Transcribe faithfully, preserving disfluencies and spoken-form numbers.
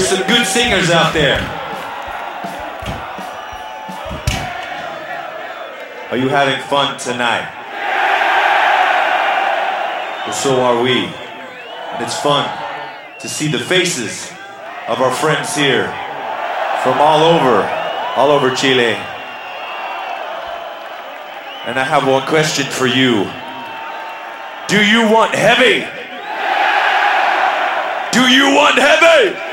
There's some good singers out there. Are you having fun tonight? Well, so are we. And it's fun to see the faces of our friends here from all over, all over Chile. And I have one question for you. Do you want heavy? Do you want heavy?